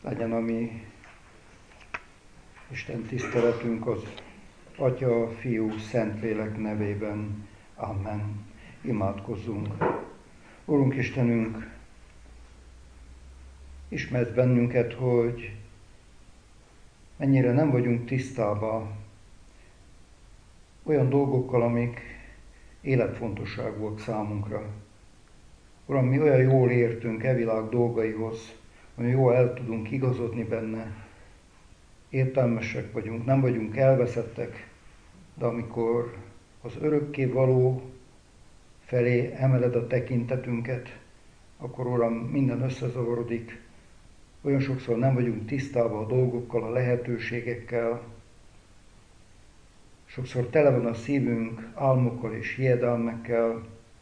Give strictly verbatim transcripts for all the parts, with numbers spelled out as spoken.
legyen a mi Isten tiszteletünk az Atya, Fiú, Szentlélek nevében. Amen. Imádkozzunk. Urunk Istenünk, ismersz bennünket, hogy mennyire nem vagyunk tisztában olyan dolgokkal, amik életfontosságúak számunkra. Uram, mi olyan jól értünk e világ dolgaihoz, olyan jól el tudunk igazodni benne, értelmesek vagyunk, nem vagyunk elveszettek, de amikor az örökké való felé emeled a tekintetünket, akkor Uram, minden összezavarodik. Olyan sokszor nem vagyunk tisztában a dolgokkal, a lehetőségekkel. Sokszor tele van a szívünk álmokkal és hiedelmekkel,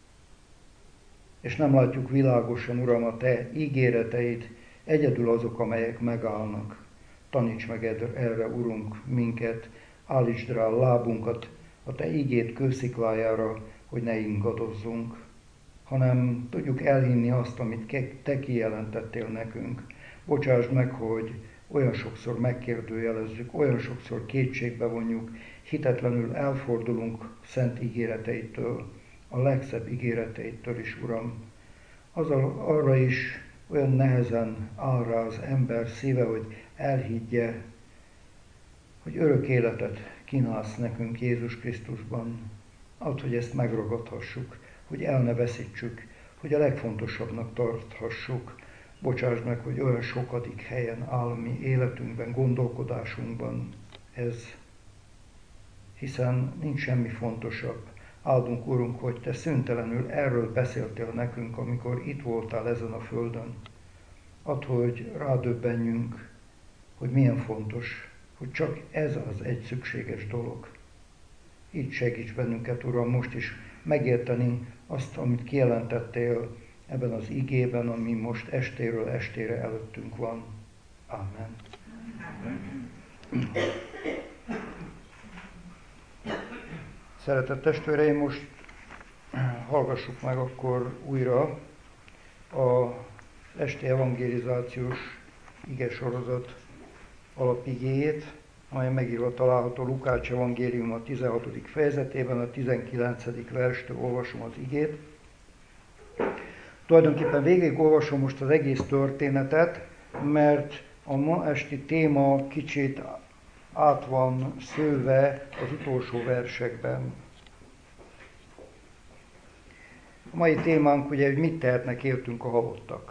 és nem látjuk világosan, Uram, a Te ígéreteid, egyedül azok, amelyek megállnak. Taníts meg erre, Urunk, minket, állítsd rá a lábunkat a Te ígéd kősziklájára, hogy ne ingadozzunk, hanem tudjuk elhinni azt, amit Te kijelentettél nekünk. Bocsásd meg, hogy olyan sokszor megkérdőjelezzük, olyan sokszor kétségbe vonjuk, hitetlenül elfordulunk szent ígéreteitől, a legszebb ígéreteitől is, Uram. Azzal arra is olyan nehezen áll rá az ember szíve, hogy elhiggye, hogy örök életet kínálsz nekünk Jézus Krisztusban. Add, hogy ezt megragadhassuk, hogy el ne veszítsük, hogy a legfontosabbnak tarthassuk. Bocsásd meg, hogy olyan sokadik helyen áll mi életünkben, gondolkodásunkban ez, hiszen nincs semmi fontosabb. Áldunk, Urunk, hogy Te szüntelenül erről beszéltél nekünk, amikor itt voltál ezen a földön. Add, hogy rádöbbenjünk, hogy milyen fontos, hogy csak ez az egy szükséges dolog. Így segíts bennünket, Uram, most is megérteni azt, amit kijelentettél ebben az igében, ami most estéről estére előttünk van. Amen. Szeretett testvéreim, most hallgassuk meg akkor újra az esti evangelizációs igesorozat alapigéjét, amely megírva található Lukács evangélium a tizenhatodik fejezetében, a tizenkilencedik verstől olvasom az igét. Tulajdonképpen végig olvasom most az egész történetet, mert a ma esti téma kicsit át van szőve az utolsó versekben. A mai témánk ugye, hogy mit tehetnek értünk a halottak.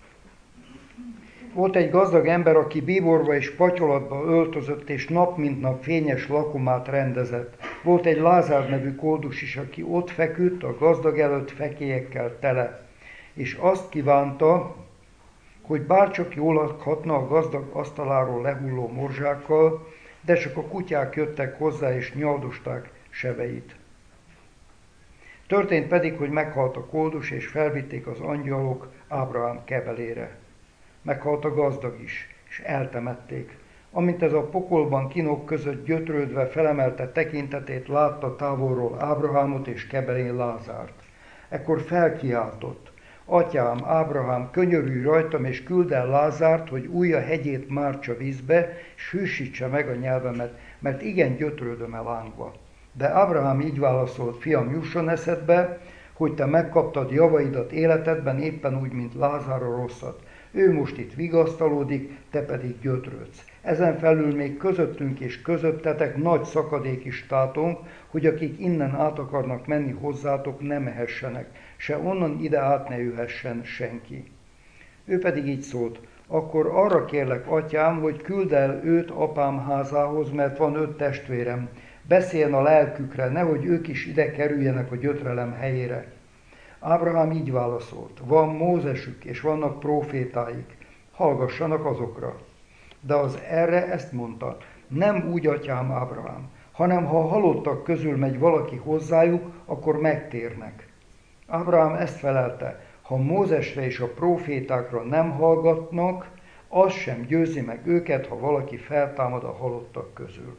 Volt egy gazdag ember, aki bíborba és patyolatba öltözött, és nap mint nap fényes lakomát rendezett. Volt egy Lázár nevű koldus is, aki ott feküdt, a gazdag előtt fekélyekkel tele, és azt kívánta, hogy bárcsak jól lakhatna a gazdag asztaláról lehulló morzsákkal, de csak a kutyák jöttek hozzá, és nyaldosták sebeit. Történt pedig, hogy meghalt a koldus, és felvitték az angyalok Ábrahám kebelére. Meghalt a gazdag is, és eltemették. Amint ez a pokolban kínok között gyötrődve felemelte tekintetét, látta távolról Ábrahámot és kebelén Lázárt. Ekkor felkiáltott: Atyám, Ábrahám, könyörülj rajtam, és küld el Lázárt, hogy ujja hegyét mártsa vízbe, és hűsítse meg a nyelvemet, mert igen gyötrődöm el lángva. De Ábrahám így válaszolt: Fiam, jusson eszedbe, hogy te megkaptad javaidat életedben, éppen úgy, mint Lázár a rosszat. Ő most itt vigasztalódik, te pedig gyötrődsz. Ezen felül még közöttünk és közöttetek nagy szakadék is tátunk, hogy akik innen át akarnak menni hozzátok, ne mehessenek, se onnan ide át ne jöhessen senki. Ő pedig így szólt: Akkor arra kérlek, atyám, hogy küld el őt apám házához, mert van öt testvérem. Beszéljen a lelkükre, nehogy ők is ide kerüljenek a gyötrelem helyére. Ábrahám így válaszolt: Van Mózesük, és vannak prófétáik, hallgassanak azokra. De az erre ezt mondta: Nem úgy, atyám Ábrahám, hanem ha a halottak közül megy valaki hozzájuk, akkor megtérnek. Ábrahám ezt felelte: Ha Mózesre és a prófétákra nem hallgatnak, az sem győzi meg őket, ha valaki feltámad a halottak közül.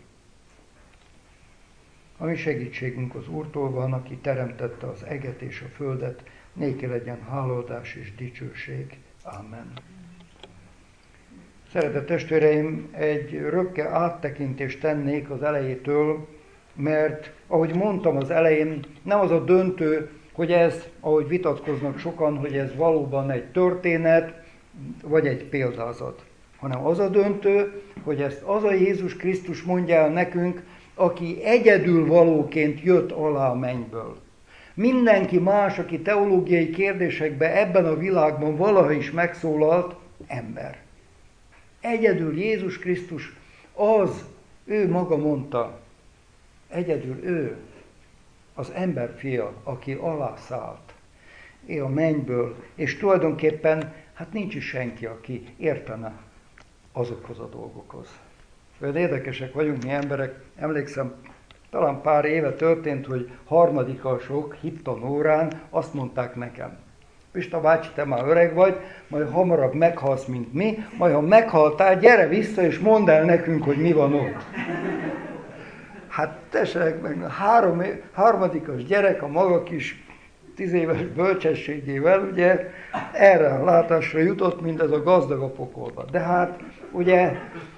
A mi segítségünk az Úrtól van, aki teremtette az eget és a földet, néki legyen hálaadás és dicsőség. Amen. Szeretett testvéreim, egy röpke áttekintést tennék az elejétől, mert ahogy mondtam az elején, nem az a döntő, hogy ez, ahogy vitatkoznak sokan, hogy ez valóban egy történet, vagy egy példázat, hanem az a döntő, hogy ezt az a Jézus Krisztus mondja el nekünk, aki egyedül valóként jött alá a mennyből. Mindenki más, aki teológiai kérdésekben ebben a világban valaha is megszólalt, ember. Egyedül Jézus Krisztus az, ő maga mondta, egyedül ő, az ember fia, aki alászállt, ő a mennyből, és tulajdonképpen hát nincs is senki, aki értene azokhoz a dolgokhoz. Olyan érdekesek vagyunk mi emberek, emlékszem, talán pár éve történt, hogy harmadikasok hittanórán azt mondták nekem, Pista bácsi, te már öreg vagy, majd hamarabb meghalsz, mint mi, majd ha meghaltál, gyere vissza és mondd el nekünk, hogy mi van ott. Hát tessenek meg, három, harmadikas gyerek a maga kis tíz éves bölcsességével, ugye erre a látásra jutott, mint ez a gazdag a pokolba. De hát ugye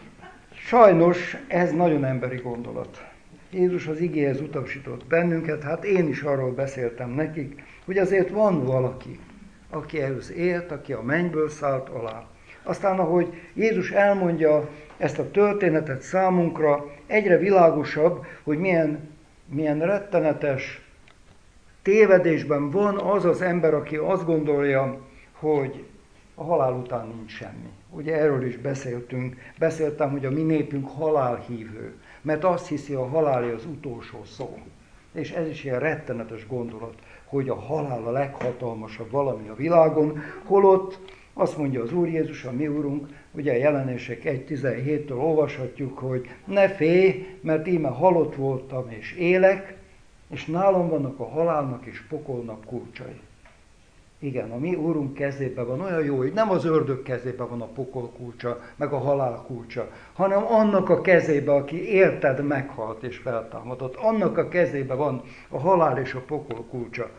sajnos ez nagyon emberi gondolat. Jézus az igéhez utasított bennünket, hát én is arról beszéltem nekik, hogy azért van valaki, aki ehhez élt, aki a mennyből szállt alá. Aztán, ahogy Jézus elmondja ezt a történetet számunkra, egyre világosabb, hogy milyen, milyen rettenetes tévedésben van az az ember, aki azt gondolja, hogy a halál után nincs semmi. Ugye erről is beszéltünk. Beszéltem, hogy a mi népünk halálhívő, mert azt hiszi, a halál az utolsó szó. És ez is ilyen rettenetes gondolat, hogy a halál a leghatalmasabb valami a világon, holott azt mondja az Úr Jézus, a mi Úrunk, ugye a Jelenések egy tizenhéttől olvashatjuk, hogy ne félj, mert íme halott voltam és élek, és nálam vannak a halálnak és pokolnak kulcsai. Igen, a mi Úrunk kezében van, olyan jó, hogy nem az ördög kezében van a pokol kulcsa, meg a halál kulcsa, hanem annak a kezében, aki érted, meghalt és feltámadott. Annak a kezében van a halál és a pokol kulcsa.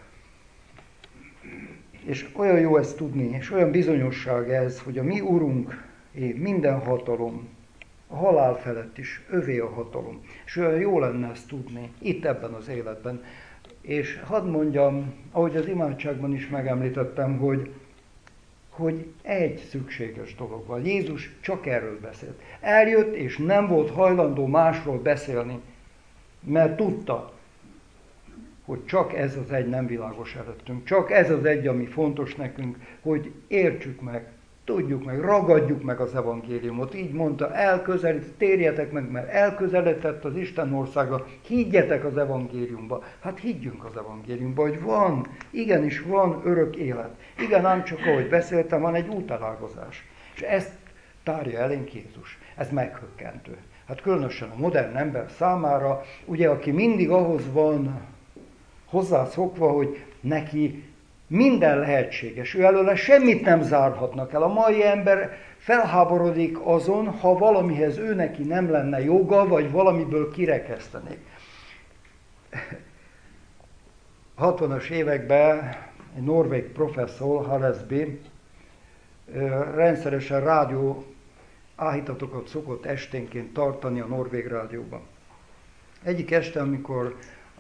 És olyan jó ezt tudni, és olyan bizonyosság ez, hogy a mi Úrunk minden hatalom, a halál felett is, övé a hatalom. És olyan jó lenne ezt tudni, itt ebben az életben. És hadd mondjam, ahogy az imádságban is megemlítettem, hogy, hogy egy szükséges dolog van. Jézus csak erről beszélt. Eljött, és nem volt hajlandó másról beszélni, mert tudta, hogy csak ez az egy nem világos előttünk. Csak ez az egy, ami fontos nekünk, hogy értsük meg, tudjuk meg, ragadjuk meg az evangéliumot. Így mondta, elközelít, térjetek meg, mert elközelített az Isten országa, higgyetek az evangéliumba. Hát higgyünk az evangéliumba, hogy van, igenis van örök élet. Igen, ám csak ahogy beszéltem, van egy útelágazás. És ezt tárja elénk Jézus. Ez meghökkentő. Hát különösen a modern ember számára, ugye, aki mindig ahhoz van hozzászokva, hogy neki minden lehetséges, ő előle semmit nem zárhatnak el. A mai ember felháborodik azon, ha valamihez ő neki nem lenne joga, vagy valamiből kirekesztenék. hatvanas években egy norvég professzor, Hallesby, rendszeresen rádió áhítatokat szokott esténként tartani a norvég rádióban. Egyik este, amikor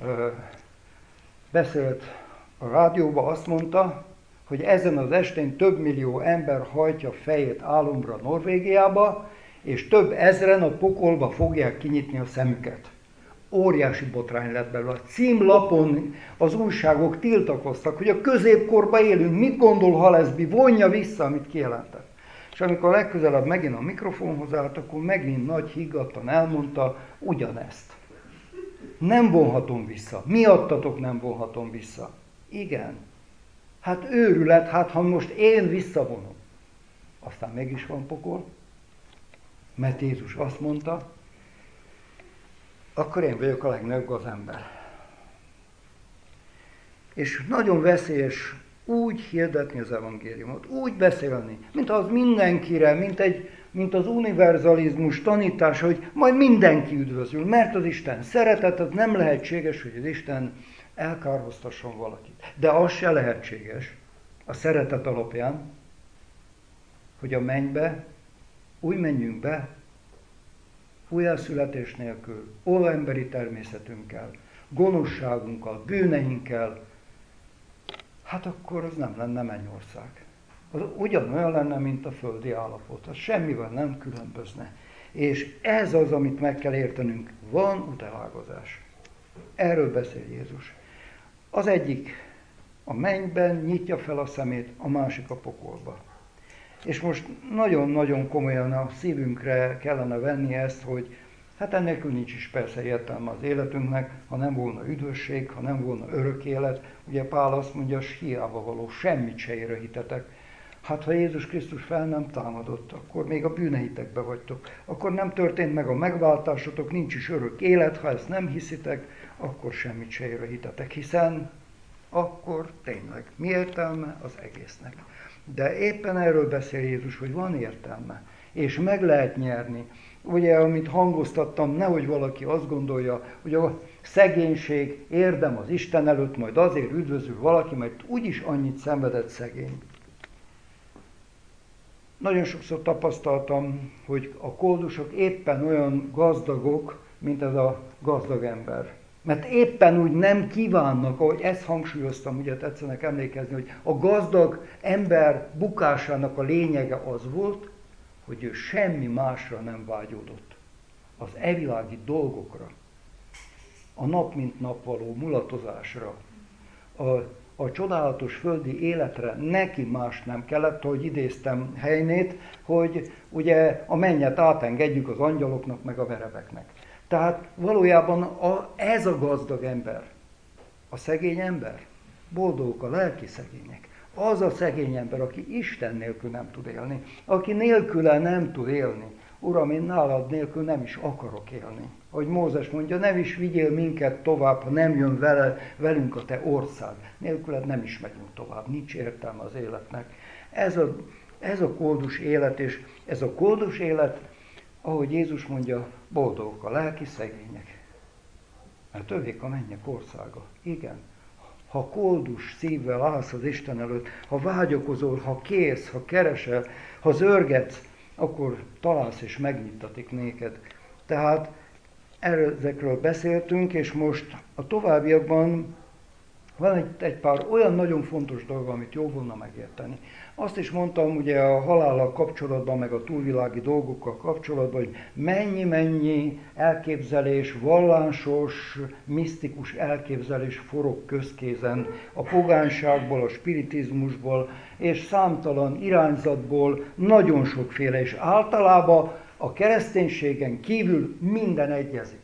beszélt a rádióban, azt mondta, hogy ezen az estén több millió ember hajtja fejét álomra Norvégiába, és több ezren a pokolba fogják kinyitni a szemüket. Óriási botrány lett belőle. A címlapon az újságok tiltakoztak, hogy a középkorban élünk, mit gondol Hallesby, vonja vissza, amit kijelentett. És amikor legközelebb megint a mikrofonhoz állt, akkor megint nagy higgadtan elmondta ugyanezt. Nem vonhatom vissza. Miattatok nem vonhatom vissza. Igen. Hát őrület, hát ha most én visszavonom. Aztán mégis van pokol, mert Jézus azt mondta, akkor én vagyok a legnagyobb az ember. És nagyon veszélyes úgy hirdetni az evangéliumot, úgy beszélni, mint az mindenkire, mint, egy, mint az univerzalizmus tanítása, hogy majd mindenki üdvözül, mert az Isten szeretet, az nem lehetséges, hogy az Isten elkárhoztasson valakit. De az se lehetséges a szeretet alapján, hogy a mennybe úgy menjünk be, újjászületés nélkül, óemberi természetünkkel, gonoszságunkkal, bűneinkkel, hát akkor az nem lenne mennyország. Az ugyanolyan lenne, mint a földi állapot. Az semmivel nem különbözne. És ez az, amit meg kell értenünk. Van utállagozás. Erről beszél Jézus. Az egyik a mennyben nyitja fel a szemét, a másik a pokolba. És most nagyon-nagyon komolyan a szívünkre kellene venni ezt, hogy hát ennélkül nincs is persze értelme az életünknek, ha nem volna üdvösség, ha nem volna örök élet. Ugye Pál azt mondja, hiába való, semmit se ér a hitetek. Hát ha Jézus Krisztus fel nem támadott, akkor még a bűneitekbe vagytok. Akkor nem történt meg a megváltásotok, nincs is örök élet, ha ezt nem hiszitek, akkor semmit se ér a hitetek, hiszen akkor tényleg mi értelme az egésznek. De éppen erről beszél Jézus, hogy van értelme, és meg lehet nyerni. Ugye, amit hangoztattam, nehogy valaki azt gondolja, hogy a szegénység érdem az Isten előtt, majd azért üdvözül valaki, mert úgyis annyit szenvedett szegény. Nagyon sokszor tapasztaltam, hogy a koldusok éppen olyan gazdagok, mint ez a gazdag ember. Mert éppen úgy nem kívánnak, ahogy ezt hangsúlyoztam, ugye tetszenek emlékezni, hogy a gazdag ember bukásának a lényege az volt, hogy ő semmi másra nem vágyódott. Az evilági dolgokra, a nap mint nap való mulatozásra, a, a csodálatos földi életre neki más nem kellett, ahogy idéztem Heinétől, hogy ugye a mennyet átengedjük az angyaloknak meg a verebeknek. Tehát valójában a, ez a gazdag ember, a szegény ember, boldogok a lelki szegények. Az a szegény ember, aki Isten nélkül nem tud élni, aki nélküle nem tud élni. Uram, én nálad nélkül nem is akarok élni. Ahogy Mózes mondja, nem is vigyél minket tovább, ha nem jön vele, velünk a te ország. Nélküled nem is megyünk tovább, nincs értelme az életnek. Ez a, ez a koldus élet, és ez a koldus élet, ahogy Jézus mondja, boldogok a lelki szegények. Mert övék a mennyek országa. Igen. Ha koldus szívvel állsz az Isten előtt, ha vágyakozol, ha kérsz, ha keresel, ha zörgetsz, akkor találsz és megnyittatik néked. Tehát ezekről beszéltünk, és most a továbbiakban van egy, egy pár olyan nagyon fontos dolog, amit jó volna megérteni. Azt is mondtam ugye a halállal kapcsolatban, meg a túlvilági dolgokkal kapcsolatban, hogy mennyi-mennyi elképzelés, vallásos, misztikus elképzelés forog közkézen a pogányságból, a spiritizmusból, és számtalan irányzatból nagyon sokféle, és általában a kereszténységen kívül minden egyezik.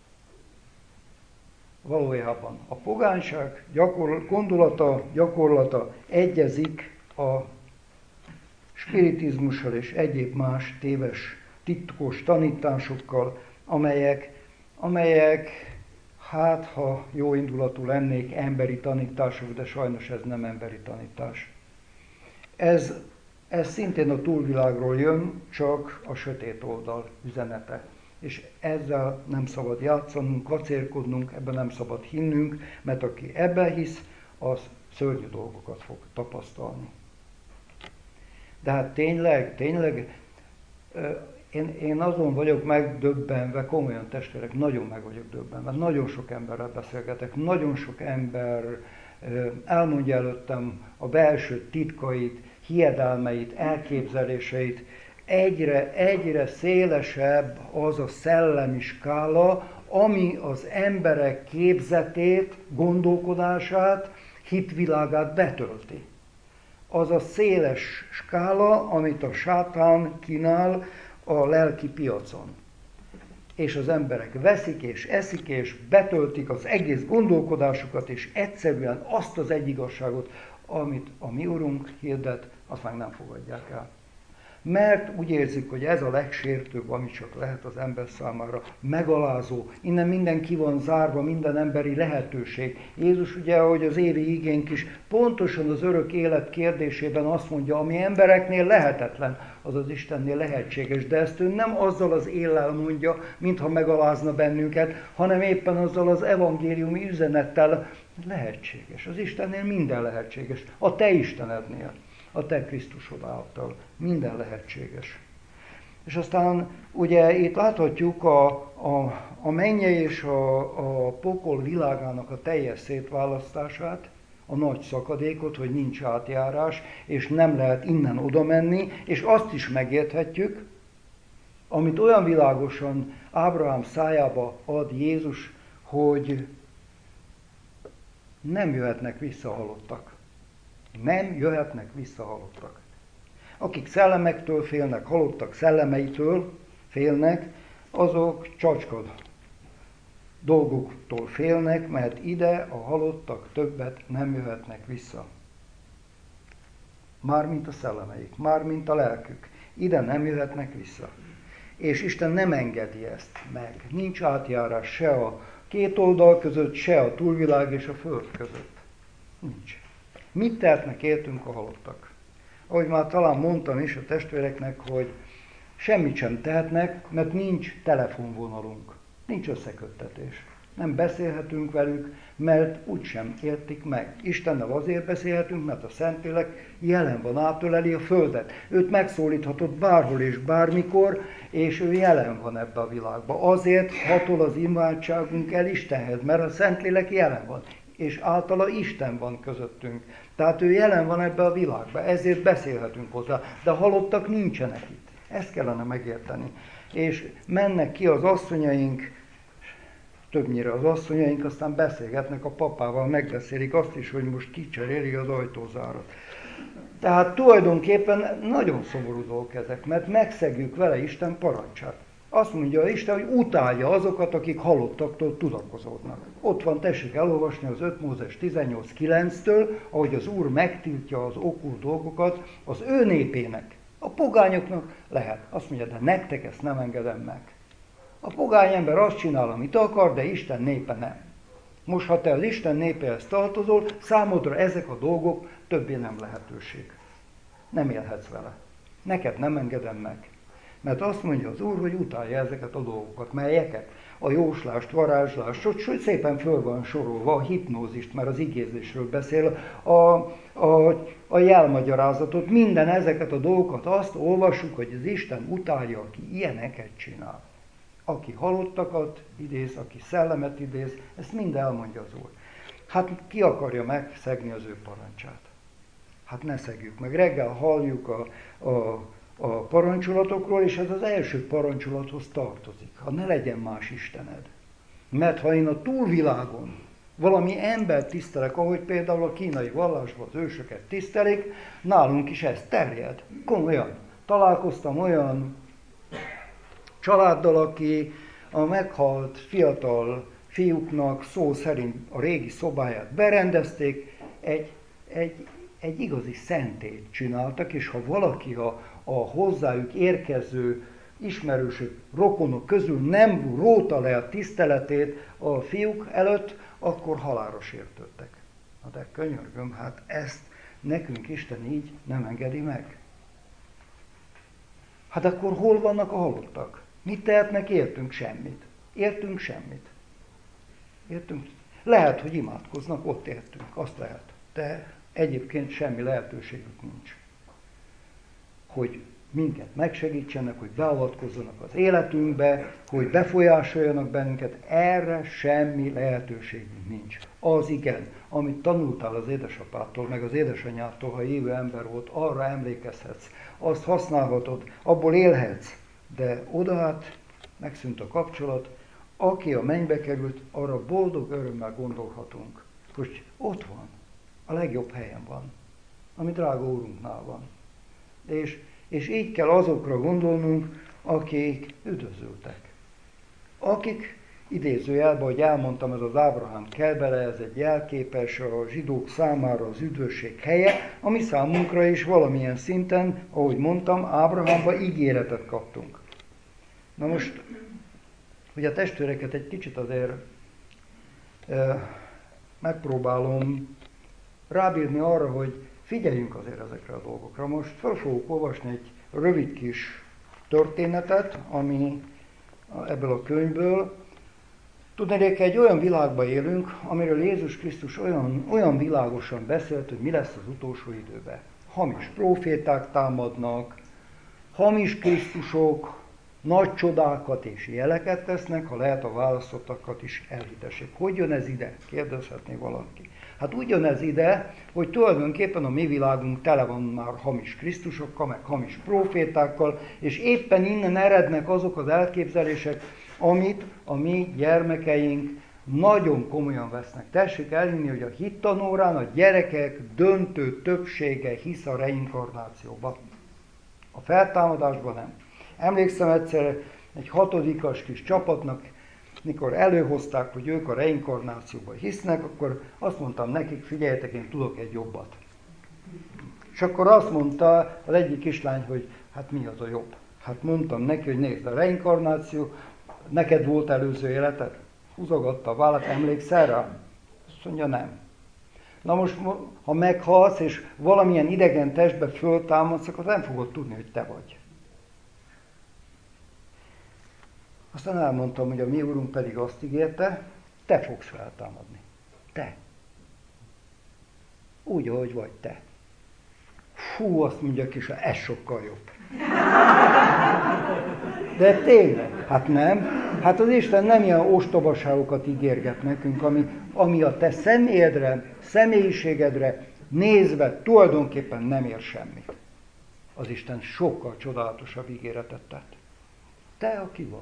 Valójában a pogányság gyakor- gondolata, gyakorlata egyezik a spiritizmussal és egyéb más téves, titkos tanításokkal, amelyek, amelyek, hát ha jó indulatú lennék, emberi tanítások, de sajnos ez nem emberi tanítás. Ez, ez szintén a túlvilágról jön, csak a sötét oldal üzenete. És ezzel nem szabad játszanunk, kacérkodnunk, ebben nem szabad hinnünk, mert aki ebben hisz, az szörnyű dolgokat fog tapasztalni. De hát tényleg, tényleg, én, én azon vagyok megdöbbenve, komolyan testvérek, nagyon meg vagyok döbbenve, nagyon sok emberrel beszélgetek, nagyon sok ember elmondja előttem a belső titkait, hiedelmeit, elképzeléseit. Egyre, egyre szélesebb az a szellemi skála, ami az emberek képzetét, gondolkodását, hitvilágát betölti. Az a széles skála, amit a sátán kínál a lelki piacon. És az emberek veszik és eszik és betöltik az egész gondolkodásukat, és egyszerűen azt az egy igazságot, amit a mi Urunk hirdet, azt meg nem fogadják el. Mert úgy érzik, hogy ez a legsértőbb, ami csak lehet az ember számára, megalázó. Innen minden ki van zárva, minden emberi lehetőség. Jézus ugye, ahogy az évi igénk is, pontosan az örök élet kérdésében azt mondja, ami embereknél lehetetlen, az az Istennél lehetséges. De ezt ő nem azzal az éllel mondja, mintha megalázna bennünket, hanem éppen azzal az evangéliumi üzenettel lehetséges. Az Istennél minden lehetséges. A te Istenednél. A te Krisztusod által. Minden lehetséges. És aztán ugye itt láthatjuk a, a, a mennyei és a, a pokol világának a teljes szétválasztását, a nagy szakadékot, hogy nincs átjárás, és nem lehet innen oda menni, és azt is megérthetjük, amit olyan világosan Ábrahám szájába ad Jézus, hogy nem jöhetnek vissza halottak. Nem jöhetnek vissza halottak. Akik szellemektől félnek, halottak szellemeitől félnek, azok csacskod dolgoktól félnek, mert ide a halottak többet nem jöhetnek vissza. Mármint a szellemeik, mármint a lelkük. Ide nem jöhetnek vissza. És Isten nem engedi ezt meg. Nincs átjárás se a két oldal között, se a túlvilág és a föld között. Nincs. Mit tehetnek értünk a halottak? Ahogy már talán mondtam is a testvéreknek, hogy semmit sem tehetnek, mert nincs telefonvonalunk. Nincs összeköttetés. Nem beszélhetünk velük, mert úgysem értik meg. Istennel azért beszélhetünk, mert a Szentlélek jelen van, átöleli a földet. Őt megszólíthatod bárhol és bármikor, és ő jelen van ebbe a világba. Azért hatol az imádságunk el Istenhez, mert a Szentlélek jelen van, és általa Isten van közöttünk. Tehát ő jelen van ebbe a világba, ezért beszélhetünk hozzá. De halottak nincsenek itt. Ezt kellene megérteni. És mennek ki az asszonyaink, többnyire az asszonyaink, aztán beszélgetnek a papával, megbeszélik azt is, hogy most kicseréli az ajtózárat. Tehát tulajdonképpen nagyon szomorú dolgok ezek, mert megszegjük vele Isten parancsát. Azt mondja Isten, hogy utálja azokat, akik halottaktól tudakozódnak. Ott van, tessék elolvasni az öt Mózes tizennyolc kilenctől, ahogy az Úr megtiltja az okkult dolgokat az ő népének. A pogányoknak lehet. Azt mondja, de nektek ezt nem engedem meg. A pogány ember azt csinál, amit akar, de Isten népe nem. Most, ha te az Isten népéhez tartozol, számodra ezek a dolgok többé nem lehetőség. Nem élhetsz vele. Neked nem engedem meg. Mert azt mondja az Úr, hogy utálja ezeket a dolgokat, melyeket a jóslást, varázslást, hogy szépen föl van sorolva, a hipnózist, mert az igézésről beszél, a, a, a jelmagyarázatot, minden ezeket a dolgokat, azt olvassuk, hogy az Isten utálja, aki ilyeneket csinál. Aki halottakat idéz, aki szellemet idéz, ezt mind elmondja az Úr. Hát ki akarja megszegni az ő parancsát? Hát ne szegjük meg. Reggel halljuk a, a, a parancsolatokról, és ez az első parancsolathoz tartozik. Ha ne legyen más istened. Mert ha én a túlvilágon valami embert tisztelek, ahogy például a kínai vallásban az ősöket tisztelik, nálunk is ez terjed. Komolyan. Találkoztam olyan családdal, aki a meghalt fiatal fiúknak szó szerint a régi szobáját berendezték, egy, egy, egy igazi szentét csináltak, és ha valaki a, a hozzájuk érkező ismerősök, rokonok közül nem róta le a tiszteletét a fiúk előtt, akkor halálra sértődtek. Na de könyörgöm, hát ezt nekünk Isten így nem engedi meg. Hát akkor hol vannak a halottak? Mit tehetnek? Értünk semmit. Értünk semmit. Értünk? Lehet, hogy imádkoznak, ott értünk, azt lehet. De egyébként semmi lehetőségük nincs. Hogy minket megsegítsenek, hogy beavatkozzanak az életünkbe, hogy befolyásoljanak bennünket, erre semmi lehetőségünk nincs. Az igen, amit tanultál az édesapától, meg az édesanyától, ha élő ember volt, arra emlékezhetsz, azt használhatod, abból élhetsz, de odaát megszűnt a kapcsolat, aki a mennybe került, arra boldog örömmel gondolhatunk, hogy ott van, a legjobb helyen van, ami drága Úrunknál van. És, és így kell azokra gondolnunk, akik üdvözültek. Akik, idézőjelben, hogy elmondtam, ez az Ábrahám kelbele, ez egy jelképes a zsidók számára az üdvösség helye, ami számunkra is valamilyen szinten, ahogy mondtam, Ábrahámba ígéretet kaptunk. Na most, hogy a testvéreket egy kicsit azért e, megpróbálom rábírni arra, hogy figyeljünk azért ezekre a dolgokra. Most fel fogok olvasni egy rövid kis történetet, ami ebből a könyvből. Tudnék, egy olyan világban élünk, amiről Jézus Krisztus olyan, olyan világosan beszélt, hogy mi lesz az utolsó időben. Hamis próféták támadnak, hamis Krisztusok nagy csodákat és jeleket tesznek, ha lehet a választottakat is elhitessék. Hogy jön ez ide? Kérdezhetné valaki. Hát úgy jön ez ide, hogy tulajdonképpen a mi világunk tele van már hamis Krisztusokkal, meg hamis profétákkal, és éppen innen erednek azok az elképzelések, amit a mi gyermekeink nagyon komolyan vesznek. Tessék elhinni, hogy a hittanórán a gyerekek döntő többsége hisz a reinkarnációba. A feltámadásban nem. Emlékszem egyszer egy hatodikas kis csapatnak, mikor előhozták, hogy ők a reinkarnációban hisznek, akkor azt mondtam nekik, figyeljetek, én tudok egy jobbat. És akkor azt mondta az egyik kislány, hogy hát mi az a jobb. Hát mondtam neki, hogy nézd, a reinkarnáció, neked volt előző életed? Húzogatta a vállat, emlékszel rá? Azt mondja, nem. Na most, ha meghalsz, és valamilyen idegen testbe föltámadsz, akkor nem fogod tudni, hogy te vagy. Aztán elmondtam, hogy a mi úrunk pedig azt ígérte, te fogsz feltámadni. Te. Úgy, ahogy vagy te. Fú, azt mondja ki, ez sokkal jobb. De tényleg, hát nem. Hát az Isten nem ilyen ostobaságokat ígérget nekünk, ami, ami a te személyedre, személyiségedre nézve tulajdonképpen nem ér semmit. Az Isten sokkal csodálatosabb ígéretet tett. Te, aki vagy.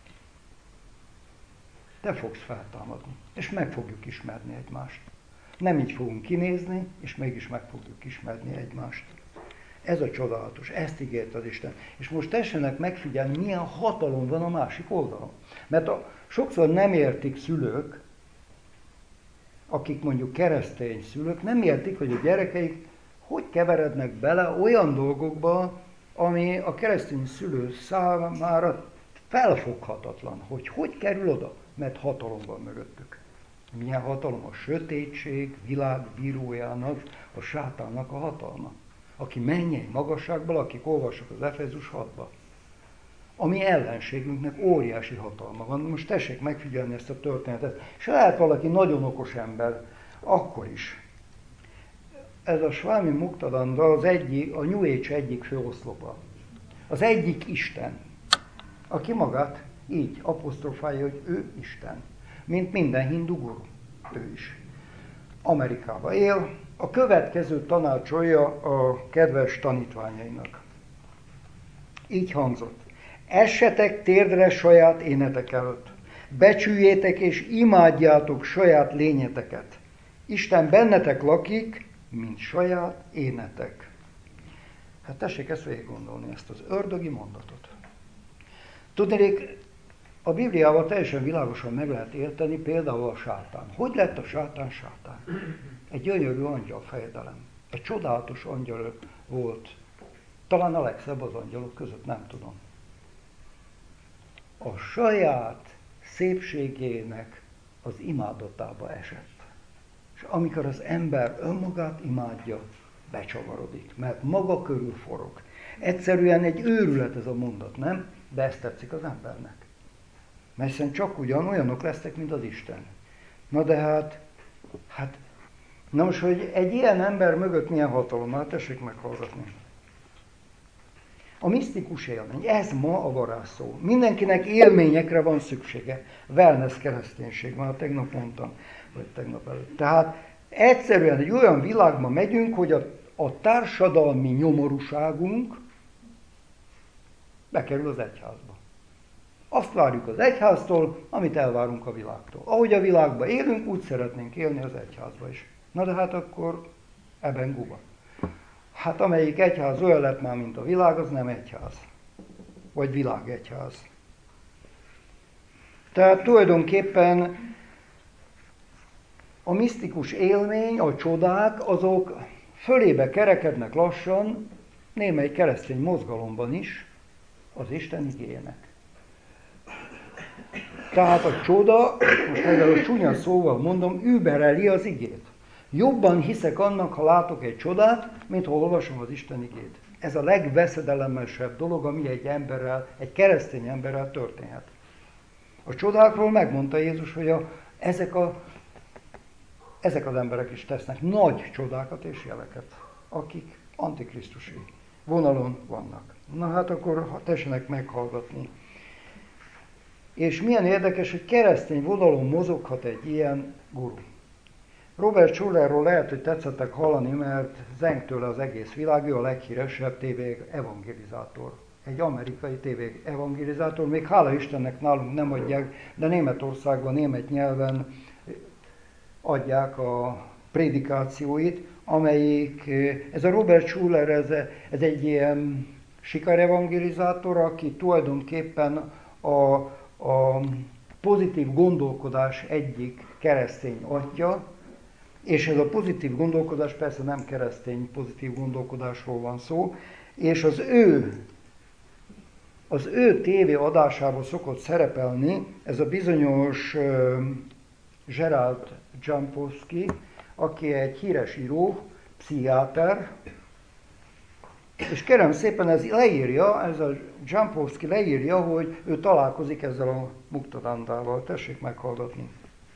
Te fogsz feltámadni, és meg fogjuk ismerni egymást. Nem így fogunk kinézni, és mégis meg fogjuk ismerni egymást. Ez a csodálatos, ezt ígért az Isten. És most tessenek megfigyelni, milyen hatalom van a másik oldalon. Mert a, sokszor nem értik szülők, akik mondjuk keresztény szülők, nem értik, hogy a gyerekeik hogy keverednek bele olyan dolgokba, ami a keresztény szülő számára felfoghatatlan, hogy hogy kerül oda, mert hatalom van mögöttük. Milyen hatalom? A sötétség világ bírójának, a sátánnak a hatalma. Aki mennyei magasságból, akik olvasok az Efézus hatba. A mi ellenségünknek óriási hatalma van. Most tessék megfigyelni ezt a történetet. És lehet valaki nagyon okos ember, akkor is. Ez a Swami Muktananda az egyik, a New Age egyik főoszlopa. Az egyik Isten, aki magát így apostrofálja, hogy ő Isten. Mint minden hindu guru. Ő is. Amerikában él. A következő tanácsolja a kedves tanítványainak. Így hangzott. Essetek térdre saját énetek előtt. Becsüljétek és imádjátok saját lényeteket. Isten bennetek lakik, mint saját énetek. Hát tessék ezt végig gondolni, ezt az ördögi mondatot. Tudnék, a Bibliával teljesen világosan meg lehet érteni például a sátán. Hogy lett a sátán sátán? Egy gyönyörű angyal fejedelem. Egy csodálatos angyal volt. Talán a legszebb az angyalok között, nem tudom. A saját szépségének az imádatába esett. És amikor az ember önmagát imádja, becsavarodik, mert maga körül forog. Egyszerűen egy őrület ez a mondat, nem? De ezt tetszik az embernek. Mert hiszen csak ugyan olyanok lesznek, mint az Isten. Na de hát, hát, na most, hogy egy ilyen ember mögött milyen hatalom, hát tessék meghallgatni. A misztikus élmény, ez ma a varázsszó. Mindenkinek élményekre van szüksége. Wellness kereszténység van, tegnap mondtam, vagy tegnap előtt. Tehát egyszerűen egy olyan világba megyünk, hogy a, a társadalmi nyomorúságunk bekerül az egyházba. Azt várjuk az egyháztól, amit elvárunk a világtól. Ahogy a világban élünk, úgy szeretnénk élni az egyházba is. Na de hát akkor ebben guba. Hát amelyik egyház olyan lett már, mint a világ, az nem egyház. Vagy világegyház. Tehát tulajdonképpen a misztikus élmény, a csodák, azok fölébe kerekednek lassan, némely keresztény mozgalomban is, az Isten igének. Tehát a csoda, most ezzel a csúnya szóval mondom, übereli az igét. Jobban hiszek annak, ha látok egy csodát, mint ha olvasom az Isten igét. Ez a legveszedelemesebb dolog, ami egy emberrel, egy keresztény emberrel történhet. A csodákról megmondta Jézus, hogy a, ezek, a, ezek az emberek is tesznek nagy csodákat és jeleket, akik antikrisztusi vonalon vannak. Na hát akkor tessenek meghallgatni. És milyen érdekes, hogy keresztény vonalon mozoghat egy ilyen guru. Robert Schullerról lehet, hogy tetszettek hallani, mert zeng tőle az egész világ, ő a leghíresebb tévé evangelizátor. Egy amerikai tévé evangelizátor, még hála Istennek nálunk nem adják, de Németországban, német nyelven adják a prédikációit, amelyik, ez a Robert Schuller, ez, ez egy ilyen sikerevangelizátor, aki tulajdonképpen a, a pozitív gondolkodás egyik keresztény atya, és ez a pozitív gondolkodás persze nem keresztény pozitív gondolkodásról van szó, és az ő, az ő tévé adásában szokott szerepelni ez a bizonyos uh, Gerald Jampolsky, aki egy híres író, pszichiáter, és kérem szépen ez leírja, ez a Jampolsky leírja, hogy ő találkozik ezzel a Muktadandával. Tessék meghallgatni.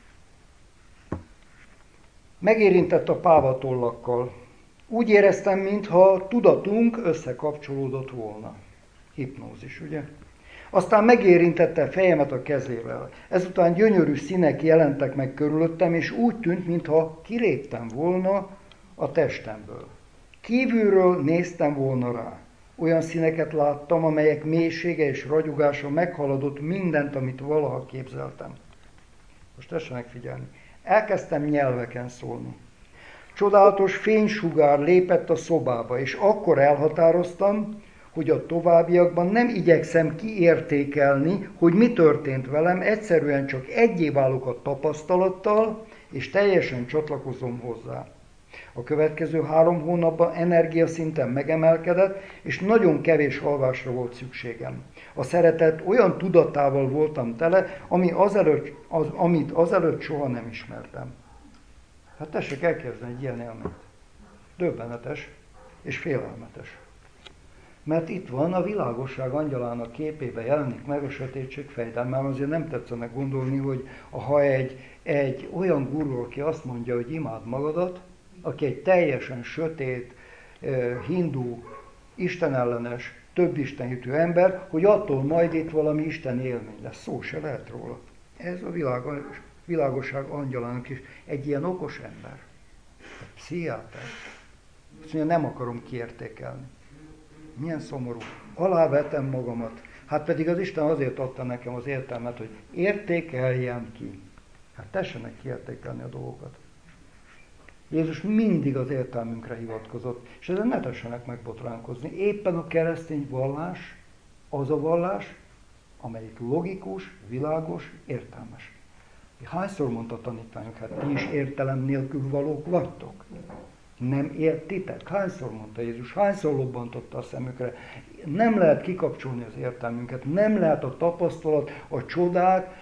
Megérintett a pávatollakkal. Úgy éreztem, mintha tudatunk összekapcsolódott volna. Hipnózis, ugye? Aztán megérintette fejemet a kezével. Ezután gyönyörű színek jelentek meg körülöttem, és úgy tűnt, mintha kiléptem volna a testemből. Kívülről néztem volna rá. Olyan színeket láttam, amelyek mélysége és ragyogása meghaladott mindent, amit valaha képzeltem. Most tessenek figyelni. Elkezdtem nyelveken szólni. Csodálatos fénysugár lépett a szobába, és akkor elhatároztam, hogy a továbbiakban nem igyekszem kiértékelni, hogy mi történt velem, egyszerűen csak egyé válok a tapasztalattal, és teljesen csatlakozom hozzá. A következő három hónapban energiaszinten megemelkedett, és nagyon kevés alvásra volt szükségem. A szeretet olyan tudatával voltam tele, ami azelőtt, az, amit azelőtt soha nem ismertem. Hát tessék elképzelni egy ilyen élményt. Döbbenetes és félelmetes. Mert itt van a világosság angyalának képében jelenik meg a sötétség fejdelmában. Azért nem tetszenek gondolni, hogy ha egy, egy olyan guru, aki azt mondja, hogy imád magadat, aki egy teljesen sötét, hindu, istenellenes, több istenhitű ember, hogy attól majd itt valami isten élmény lesz. Szó se lehet róla. Ez a világos, világosság angyalának is egy ilyen okos ember. Egy pszichiáter. Azt mondja, nem akarom kiértékelni. Milyen szomorú. Alávetem magamat. Hát pedig az Isten azért adta nekem az értelmet, hogy értékeljem ki. Hát tessenek kiértékelni a dolgokat. Jézus mindig az értelmünkre hivatkozott, és ezen ne tessenek megbotránkozni. Éppen a keresztény vallás az a vallás, amelyik logikus, világos, értelmes. Hányszor mondta a tanítványok, hát ti is értelem nélkül valók vagytok? Nem értitek? Hányszor mondta Jézus? Hányszor lobbantotta a szemükre? Nem lehet kikapcsolni az értelmünket, nem lehet a tapasztalat, a csodák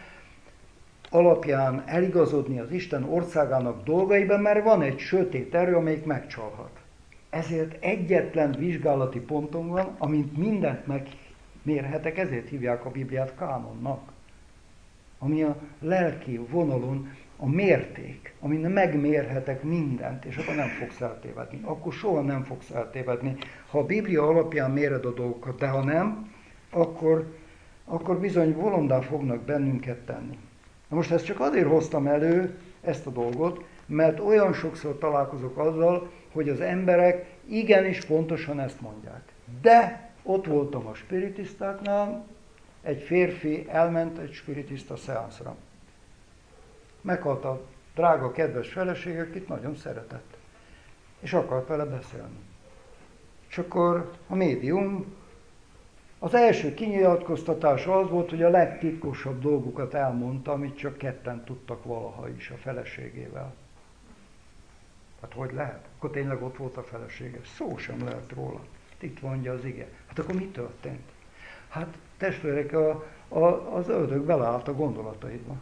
alapján eligazodni az Isten országának dolgaiban, mert van egy sötét erő, amelyik megcsalhat. Ezért egyetlen vizsgálati ponton van, amint mindent megmérhetek, ezért hívják a Bibliát kánonnak. Ami a lelki vonalon a mérték, amin megmérhetek mindent, és akkor nem fogsz eltévedni. Akkor soha nem fogsz eltévedni. Ha a Biblia alapján méred a dolgokat, de ha nem, akkor, akkor bizony bolondá fognak bennünket tenni. Na most ezt csak azért hoztam elő, ezt a dolgot, mert olyan sokszor találkozok azzal, hogy az emberek igenis pontosan ezt mondják. De ott voltam a spiritisztáknál, egy férfi elment egy spiritiszta szeánszra. Meghalt a drága, kedves feleség, akit nagyon szeretett. És akart vele beszélni. És akkor a médium, az első kinyilatkoztatása az volt, hogy a legtitkosabb dolgokat elmondta, amit csak ketten tudtak valaha is a feleségével. Hát hogy lehet? Akkor tényleg ott volt a felesége. Szó sem lehet róla. Itt mondja az ige. Hát akkor mi történt? Hát testvérek, a, a, az ördög beleállt a gondolataidba.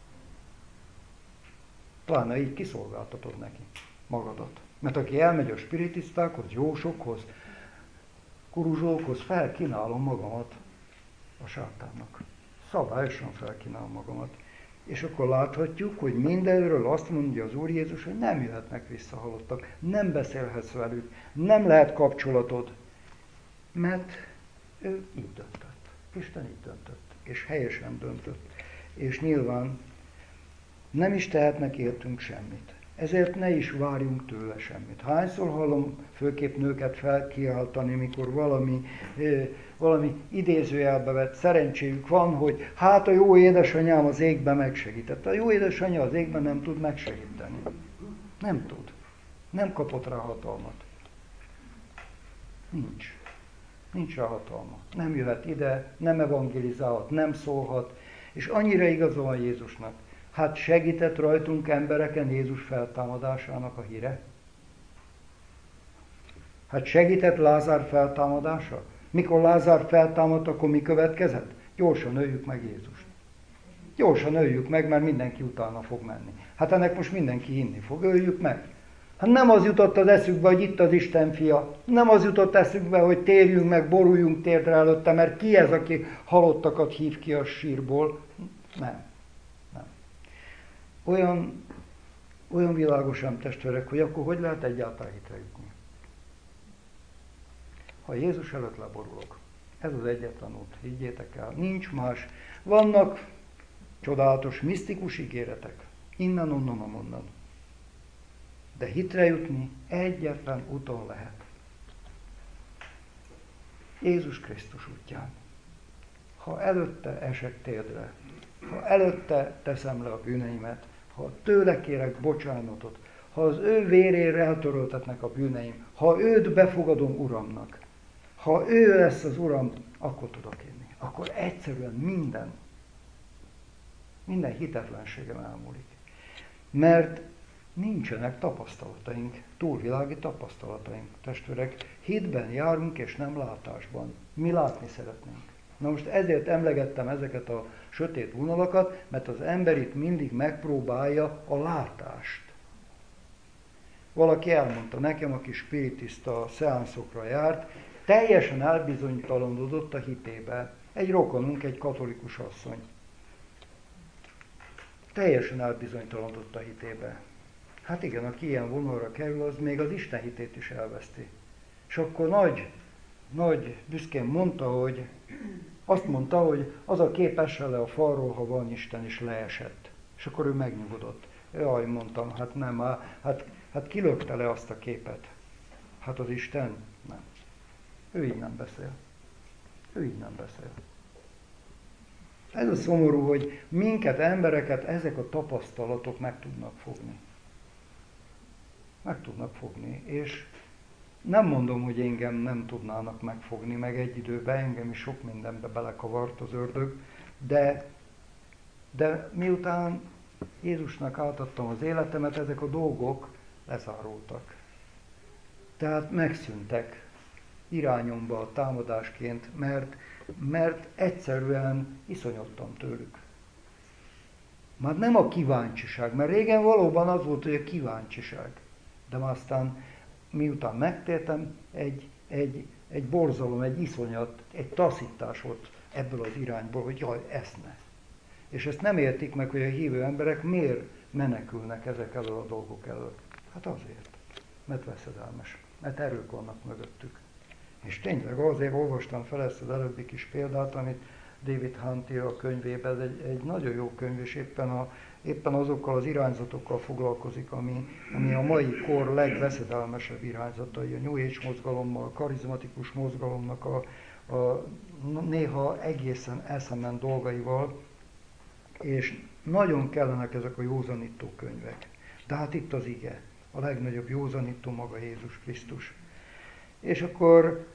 Pláne így kiszolgáltatod neki magadat. Mert aki elmegy a spiritisztákhoz, jósokhoz, kuruzsókhoz, felkínálom magamat a sátánnak. Szabályosan felkínálom magamat. És akkor láthatjuk, hogy mindenről azt mondja az Úr Jézus, hogy nem jöhetnek vissza halottak, nem beszélhetsz velük, nem lehet kapcsolatod, mert Ő így döntött. Isten így döntött. És helyesen döntött. És nyilván nem is tehetnek értünk semmit. Ezért ne is várjunk tőle semmit. Hányszor hallom főképp nőket felkiáltani, mikor valami, valami idézőjelbe vett szerencséjük van, hogy hát a jó édesanyám az égben megsegített. A jó édesanyja az égben nem tud megsegíteni. Nem tud. Nem kapott rá hatalmat. Nincs. Nincs rá hatalma. Nem jöhet ide, nem evangelizálhat, nem szólhat. És annyira igaza van Jézusnak. Hát segített rajtunk embereken Jézus feltámadásának a híre? Hát segített Lázár feltámadása? Mikor Lázár feltámadt, akkor mi következett? Gyorsan öljük meg Jézust. Gyorsan öljük meg, mert mindenki utána fog menni. Hát ennek most mindenki hinni fog. Öljük meg. Hát nem az jutott az eszükbe, hogy itt az Isten fia. Nem az jutott eszükbe, hogy térjünk meg, boruljunk térdre előtte, mert ki ez, aki halottakat hív ki a sírból? Nem. Nem. Olyan, olyan világosan, testvérek, hogy akkor hogy lehet egyáltalán hitre jutni? Ha Jézus előtt leborulok, ez az egyetlen út, higgyétek el, nincs más. Vannak csodálatos, misztikus ígéretek, innen, onnan, onnan. De hitre jutni egyetlen úton lehet. Jézus Krisztus útján. Ha előtte esek térdre, ha előtte teszem le a bűneimet, ha tőle kérek bocsánatot, ha az ő vérére eltöröltetnek a bűneim, ha őt befogadom Uramnak, ha ő lesz az Uram, akkor tudok élni. Akkor egyszerűen minden, minden hitetlenségem elmúlik. Mert nincsenek tapasztalataink, túlvilági tapasztalataink, testvérek. Hitben járunk, és nem látásban. Mi látni szeretnénk. Na most ezért emlegettem ezeket a sötét vonalakat, mert az ember itt mindig megpróbálja a látást. Valaki elmondta nekem, aki spiritista szeánszokra járt, teljesen elbizonytalanodott a hitébe. Egy rokonunk, egy katolikus asszony. Teljesen elbizonytalanodott a hitébe. Hát igen, aki ilyen vonalra kerül, az még az Isten hitét is elveszti. És akkor nagy, nagy büszkén mondta, hogy azt mondta, hogy az a kép essen le a falról, ha van Isten, is leesett. És akkor ő megnyugodott. Jaj, mondtam, hát nem, hát, hát kilökte le azt a képet. Hát az Isten? Nem. Ő így nem beszél. Ő így nem beszél. Ez a szomorú, hogy minket, embereket ezek a tapasztalatok meg tudnak fogni. Meg tudnak fogni, és nem mondom, hogy engem nem tudnának megfogni, meg egy időben engem is sok mindenbe belekavart az ördög, de, de miután Jézusnak átadtam az életemet, ezek a dolgok lezárultak. Tehát megszűntek irányomba a támadásként, mert, mert egyszerűen iszonyodtam tőlük. Már nem a kíváncsiság, mert régen valóban az volt, hogy a kíváncsiság. De már aztán, miután megtértem, egy, egy, egy borzalom, egy iszonyat, egy taszítás volt ebből az irányból, hogy jaj, ezt ne. És ezt nem értik meg, hogy a hívő emberek miért menekülnek ezek elől a dolgok elől. Hát azért, mert veszedelmes, mert erők vannak mögöttük. És tényleg azért olvastam fel ezt az előbbi kis példát, amit David Hunt ír a könyvében, ez egy, egy nagyon jó könyv, és éppen, a, éppen azokkal az irányzatokkal foglalkozik, ami, ami a mai kor legveszedelmesebb irányzatai, a New Age mozgalommal, a karizmatikus mozgalomnak a, a néha egészen eszement dolgaival, és nagyon kellenek ezek a józanító könyvek. De hát itt az ige, a legnagyobb józanító maga Jézus Krisztus. És akkor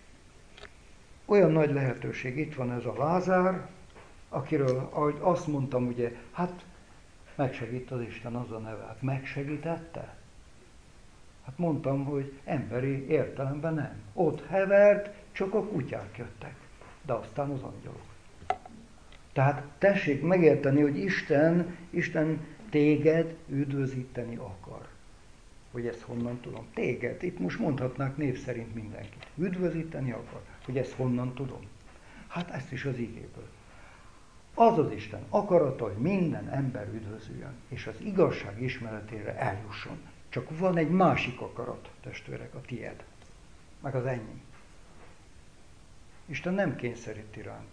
olyan nagy lehetőség, itt van ez a Lázár, akiről, ahogy azt mondtam, ugye, hát megsegít az Isten, az a neve, hát megsegítette? Hát mondtam, hogy emberi értelemben nem. Ott hevert, csak a kutyák jöttek, de aztán az angyalok. Tehát tessék megérteni, hogy Isten, Isten téged üdvözíteni akar. Hogy ezt honnan tudom? Téged, itt most mondhatnák név szerint mindenkit. Üdvözíteni akar. Hogy ezt honnan tudom? Hát ezt is az igéből. Az az Isten akarata, hogy minden ember üdvözüljön, és az igazság ismeretére eljusson. Csak van egy másik akarat, testvérek, a tied, meg az enyém. Isten nem kényszeríti ránk.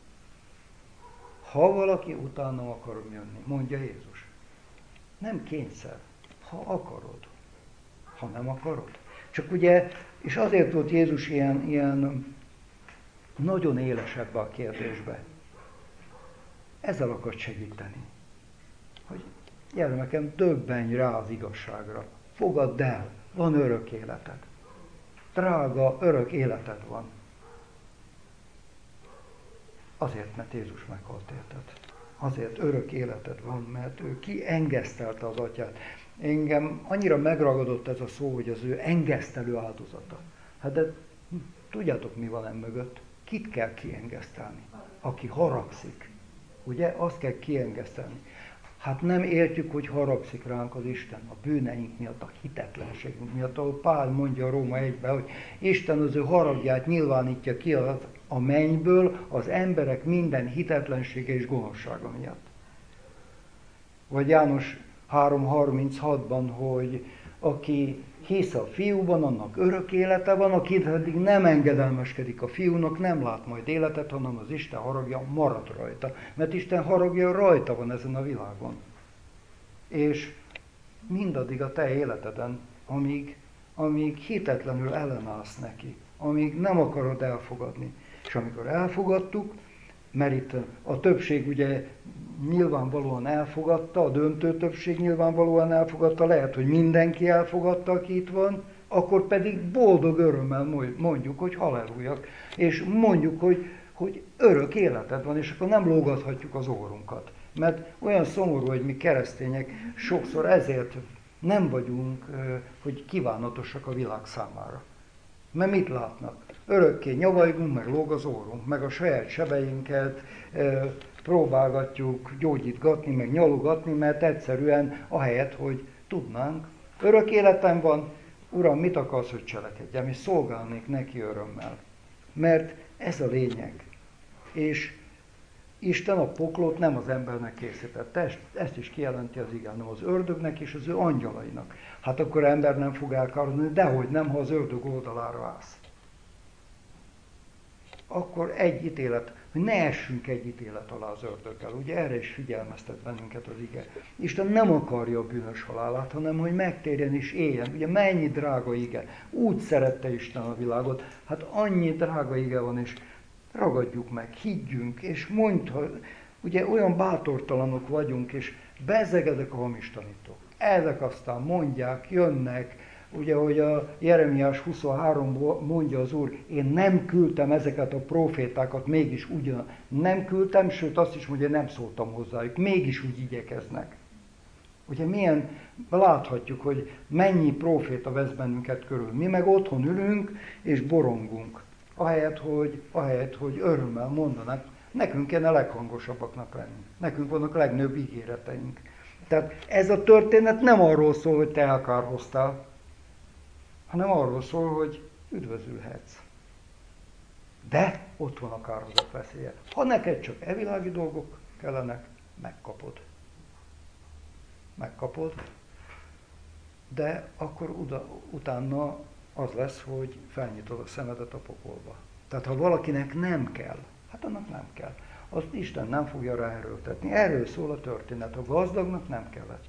Ha valaki utána akar jönni, mondja Jézus. Nem kényszer, ha akarod. Ha nem akarod. Csak ugye, és azért volt Jézus ilyen, ilyen nagyon éles ebbe a kérdésbe. Ezzel akar segíteni. Hogy gyermekem, döbbenj rá az igazságra. Fogadd el, van örök életed. Drága, örök életed van. Azért, mert Jézus meghalt érted. Azért örök életed van, mert ő kiengesztelte az atyát. Engem annyira megragadott ez a szó, hogy az ő engesztelő áldozata. Hát de tudjátok, mi van emögött? Kit kell kiengesztelni? Aki haragszik. Ugye? Azt kell kiengesztelni. Hát nem értjük, hogy haragszik ránk az Isten a bűneink miatt, a hitetlenségünk miatt, ahol Pál mondja a Róma egyben, hogy Isten az ő haragját nyilvánítja ki az, a mennyből az emberek minden hitetlensége és gonoszsága miatt. Vagy János három harminchatban, hogy aki hisz a fiúban, annak örök élete van, aki eddig nem engedelmeskedik a fiúnak, nem lát majd életet, hanem az Isten haragja marad rajta. Mert Isten haragja rajta van ezen a világon. És mindaddig a te életeden, amíg, amíg hitetlenül ellenállsz neki, amíg nem akarod elfogadni. És amikor elfogadtuk, mert itt a többség ugye nyilvánvalóan elfogadta, a döntő többség nyilvánvalóan elfogadta, lehet, hogy mindenki elfogadta, aki itt van, akkor pedig boldog örömmel mondjuk, hogy halleluja, és mondjuk, hogy, hogy örök életed van, és akkor nem lógathatjuk az órunkat. Mert olyan szomorú, hogy mi keresztények sokszor ezért nem vagyunk, hogy kívánatosak a világ számára. Mert mit látnak? Örökké nyavajgunk, meg lóg az órunk, meg a saját sebeinket e, próbálgatjuk gyógyítgatni, meg nyalogatni, mert egyszerűen ahelyett, hogy tudnánk, örök életem van, Uram, mit akarsz, hogy cselekedjem, és szolgálnék neki örömmel. Mert ez a lényeg. És Isten a poklot nem az embernek készítette, ezt, ezt is kijelenti az ige, hanem az ördögnek és az ő angyalainak. Hát akkor ember nem fog elkározni, dehogy nem, ha az ördög oldalára állsz. Akkor egy ítélet, hogy ne essünk egy ítélet alá az ördöggel. Ugye erre is figyelmeztet bennünket az ige. Isten nem akarja a bűnös halálát, hanem hogy megtérjen és éljen. Ugye mennyi drága ige. Úgy szerette Isten a világot. Hát annyi drága ige van, és ragadjuk meg, higgyünk, és mondd, ugye olyan bátortalanok vagyunk, és bezegedek a hamis tanítók. Ezek aztán mondják, jönnek, ugye, hogy a Jeremiás huszonháromban mondja az Úr, én nem küldtem ezeket a profétákat, mégis ugyan nem küldtem, sőt azt is mondja, nem szóltam hozzájuk, mégis úgy igyekeznek. Ugye milyen, láthatjuk, hogy mennyi proféta vesz bennünket körül. Mi meg otthon ülünk, és borongunk. Ahelyett, hogy, ahelyett, hogy örömmel mondanak, nekünk kéne leghangosabbaknak lenni. Nekünk vannak legnagyobb ígéreteink. Tehát ez a történet nem arról szól, hogy te elkárhoztál, hanem arról szól, hogy üdvözülhetsz. De ott van a kárhozat veszélye. Ha neked csak evilági dolgok kellenek, megkapod. Megkapod, de akkor uda, utána az lesz, hogy felnyitod a szemedet a pokolba. Tehát ha valakinek nem kell, hát annak nem kell. Azt Isten nem fogja ráerőltetni. Erről szól a történet. A gazdagnak nem kellett.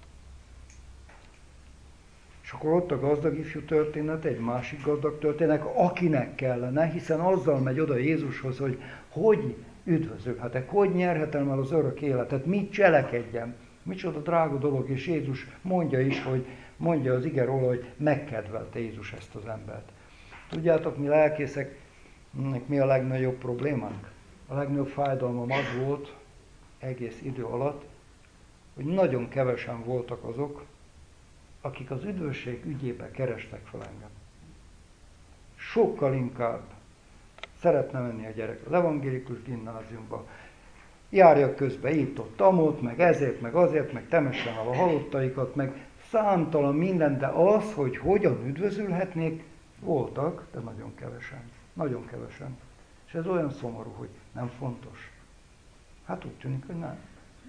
És akkor ott a gazdag ifjú történet, egy másik gazdag történet, akinek kellene, hiszen azzal megy oda Jézushoz, hogy hogy üdvözölhetek, hogy nyerhetem el az örök életet, mit cselekedjem. Micsoda drága dolog, és Jézus mondja is, hogy mondja az ige róla, hogy megkedvelte Jézus ezt az embert. Tudjátok, mi lelkészeknek mi a legnagyobb problémánk? A legnagyobb fájdalmam az volt egész idő alatt, hogy nagyon kevesen voltak azok, akik az üdvösség ügyébe kerestek fel engem. Sokkal inkább szeretne menni a gyerek az evangélikus gimnáziumba, járjak közbe itt, ott, amott, meg ezért, meg azért, meg temessen el a halottaikat, meg számtalan minden, de az, hogy hogyan üdvözülhetnék, voltak, de nagyon kevesen. Nagyon kevesen. És ez olyan szomorú, hogy nem fontos. Hát úgy tűnik, hogy nem.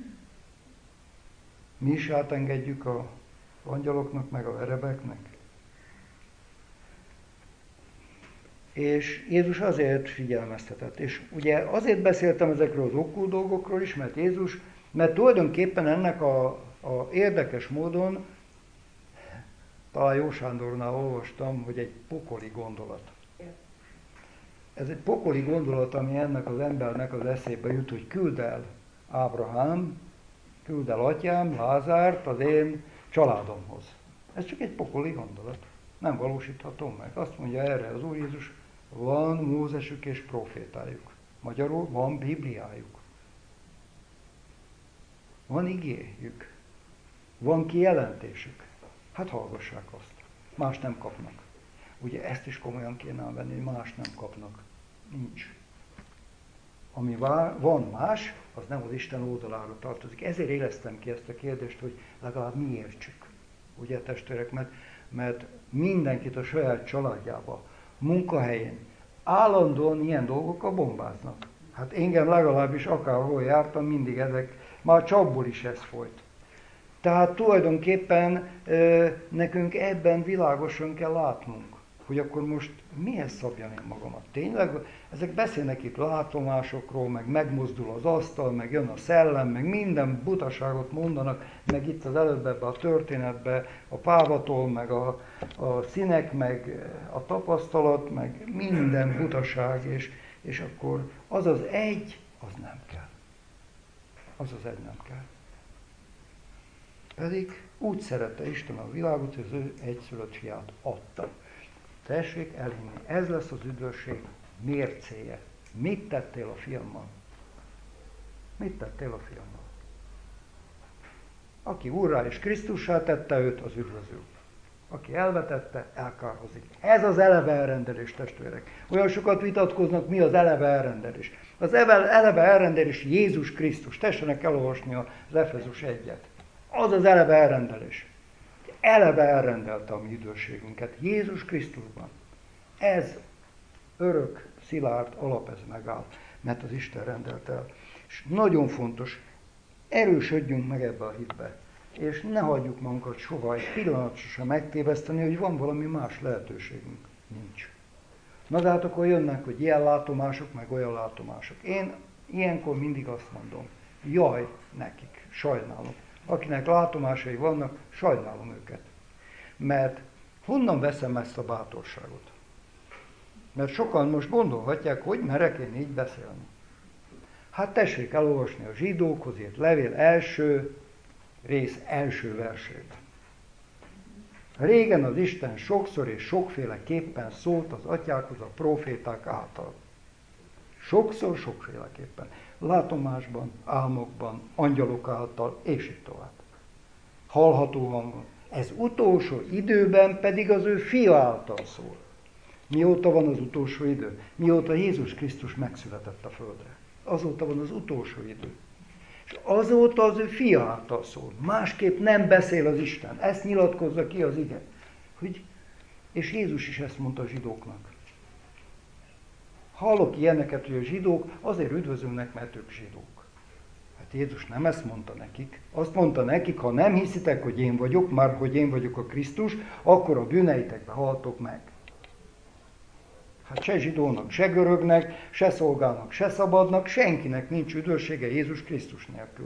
Mi is átengedjük a angyaloknak, meg a verebeknek. És Jézus azért figyelmeztetett. És ugye azért beszéltem ezekről az okkult dolgokról is, mert Jézus, mert tulajdonképpen ennek a, a érdekes módon, talán Jó Sándornál olvastam, hogy egy pokoli gondolat. Ez egy pokoli gondolat, ami ennek az embernek az eszébe jut, hogy küld el Ábrahám, küld el atyám, Lázárt az én családomhoz. Ez csak egy pokoli gondolat. Nem valósíthatom meg. Azt mondja erre az Úr Jézus, van Mózesük és profétájuk. Magyarul van Bibliájuk. Van igéjük. Van kijelentésük. Hát hallgassák azt. Más nem kapnak. Ugye ezt is komolyan kéne venni, hogy más nem kapnak. Nincs. Ami van más, az nem az Isten oldalára tartozik. Ezért élesztem ki ezt a kérdést, hogy legalább mi értsük. Ugye testvérek, mert, mert mindenkit a saját családjába, munkahelyén állandóan ilyen dolgokkal bombáznak. Hát engem legalábbis akárhol jártam, mindig ezek, már csapból is ez folyt. Tehát tulajdonképpen ö, nekünk ebben világosan kell látnunk, hogy akkor most mihez szabjam én magamat. Tényleg ezek beszélnek itt látomásokról, meg megmozdul az asztal, meg jön a szellem, meg minden butaságot mondanak, meg itt az előbb ebbe a történetbe a pávatól, meg a, a színek, meg a tapasztalat, meg minden butaság, és, és akkor az az egy, az nem kell. Az az egy nem kell. Pedig úgy szerette Isten a világot, hogy az ő egyszülött fiát adta. Tessék elhinni, ez lesz az üdvösség mércéje. Mit tettél a fiammal? Mit tettél a fiammal? Aki Úrrá és Krisztussá tette őt, az üdvözül. Aki elvetette, elkárhozik. Ez az eleve elrendelés, testvérek. Olyan sokat vitatkoznak, mi az eleve elrendelés. Az eleve elrendelés Jézus Krisztus. Tessenek elolvasni az Efezus egyet. Az az eleve elrendelés. Eleve elrendelte a mi üdvösségünket Jézus Krisztusban. Ez örök, szilárd alap, ez megáll, mert az Isten rendelt el. És nagyon fontos, erősödjünk meg ebbe a hitbe, és ne hagyjuk magunkat soha egy pillanatra sem megtéveszteni, hogy van valami más lehetőségünk. Nincs. Na de hát akkor jönnek, hogy ilyen látomások, meg olyan látomások. Én ilyenkor mindig azt mondom, jaj nekik, sajnálom. Akinek látomásai vannak, sajnálom őket. Mert honnan veszem ezt a bátorságot? Mert sokan most gondolhatják, hogy merek én így beszélni. Hát tessék elolvasni a zsidókhoz írt levél első rész első versét. Régen az Isten sokszor és sokféleképpen szólt az atyákhoz a proféták által. Sokszor, sokféleképpen. Látomásban, álmokban, angyalok által, és így tovább. Hallható hangon. Ez utolsó időben pedig az ő fia által szól. Mióta van az utolsó idő? Mióta Jézus Krisztus megszületett a földre. Azóta van az utolsó idő. És azóta az ő fia által szól. Másképp nem beszél az Isten. Ezt nyilatkozza ki az ige. Hogy, és Jézus is ezt mondta a zsidóknak. Hallok ilyeneket, hogy a zsidók azért üdvözölnek, mert ők zsidók. Hát Jézus nem ezt mondta nekik. Azt mondta nekik, ha nem hiszitek, hogy én vagyok, már hogy én vagyok a Krisztus, akkor a bűneitekbe haltok meg. Hát se zsidónak, se görögnek, se szolgának, se szabadnak, senkinek nincs üdvössége Jézus Krisztus nélkül.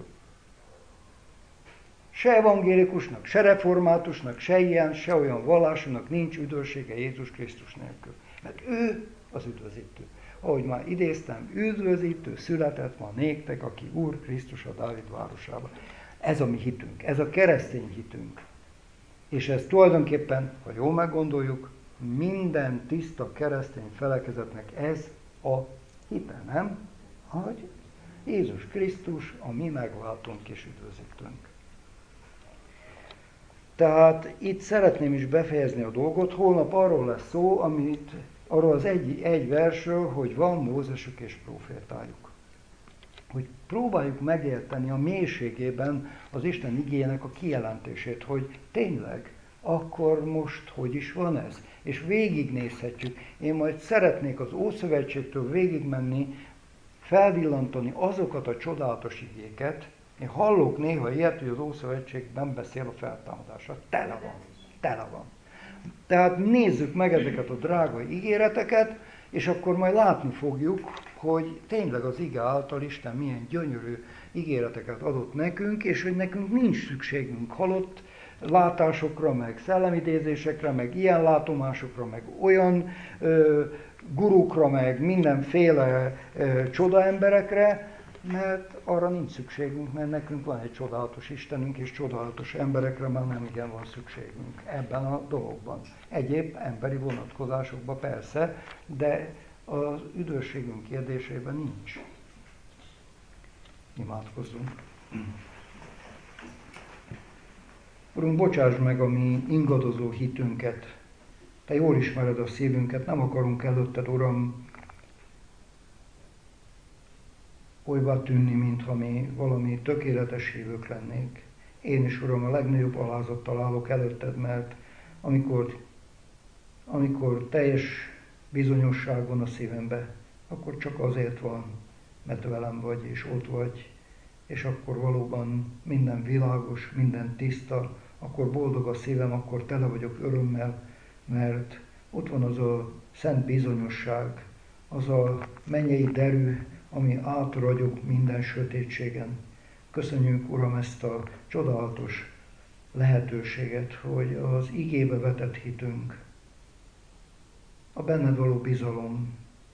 Se evangélikusnak, se reformátusnak, se ilyen, se olyan vallásúnak nincs üdvössége Jézus Krisztus nélkül. Mert ő az üdvözítő. Ahogy már idéztem, üdvözítő született ma néktek, aki Úr Krisztus a Dávid városában. Ez a mi hitünk, ez a keresztény hitünk. És ez tulajdonképpen, ha jól meggondoljuk, minden tiszta keresztény felekezetnek ez a hite, nem? Hogy Jézus Krisztus a mi megváltunk és üdvözítünk. Tehát itt szeretném is befejezni a dolgot, holnap arról lesz szó, amit, arról az egy, egy versről, hogy van Mózesük és profétájuk. Hogy próbáljuk megérteni a mélységében az Isten igének a kijelentését, hogy tényleg, akkor most hogy is van ez? És végignézhetjük. Én majd szeretnék az Ószövetségtől végigmenni, felvillantani azokat a csodálatos igéket. Én hallok néha ilyet, hogy az Ószövetségben beszél a feltámadásra. Tele van. Tele van. Tehát nézzük meg ezeket a drága ígéreteket, És akkor majd látni fogjuk, hogy tényleg az ige által Isten milyen gyönyörű ígéreteket adott nekünk, és hogy nekünk nincs szükségünk halott látásokra, meg szellemidézésekre, meg ilyen látomásokra, meg olyan ö, gurukra, meg mindenféle ö, csodaemberekre, mert arra nincs szükségünk, mert nekünk van egy csodálatos Istenünk, és csodálatos emberekre már nem igen van szükségünk ebben a dologban. Egyéb emberi vonatkozásokban persze, de az üdvösségünk kérdésében nincs. Imádkozzunk. Urunk, bocsáss meg a mi ingadozó hitünket. Te jól ismered a szívünket, nem akarunk előtted, Uram, olybá tűnni, mintha mi valami tökéletes hívők lennénk. Én is, Uram, a legnagyobb alázattal állok előtted, mert amikor, amikor teljes bizonyosság van a szívembe, akkor csak azért van, mert velem vagy, és ott vagy, és akkor valóban minden világos, minden tiszta, akkor boldog a szívem, akkor tele vagyok örömmel, mert ott van az a szent bizonyosság, az a mennyei derű, ami átragyog minden sötétségen. Köszönjük, Uram, ezt a csodálatos lehetőséget, hogy az igébe vetett hitünk, a benned való bizalom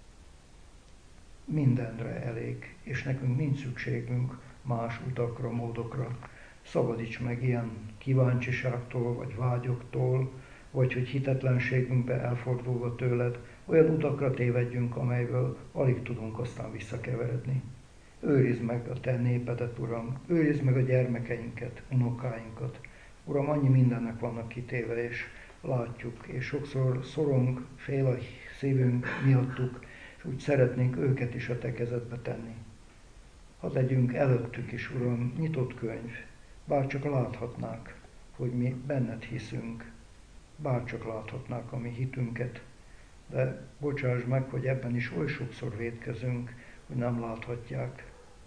mindenre elég, és nekünk nincs szükségünk más utakra, módokra. Szabadíts meg ilyen kíváncsiságtól, vagy vágyoktól, vagy hogy hitetlenségünkbe elfordulva tőled, olyan utakra tévedjünk, amelyből alig tudunk aztán visszakeveredni. Őrizd meg a te népedet, Uram, őrizd meg a gyermekeinket, unokáinkat. Uram, annyi mindennek vannak kitéve, és látjuk, és sokszor szorong, fél a szívünk miattuk, és úgy szeretnénk őket is a te kezedbe tenni. Hadd legyünk előttük is, Uram, nyitott könyv, bár csak láthatnák, hogy mi benned hiszünk, bár csak láthatnák a mi hitünket, de bocsáss meg, hogy ebben is oly sokszor vétkezünk, hogy nem láthatják.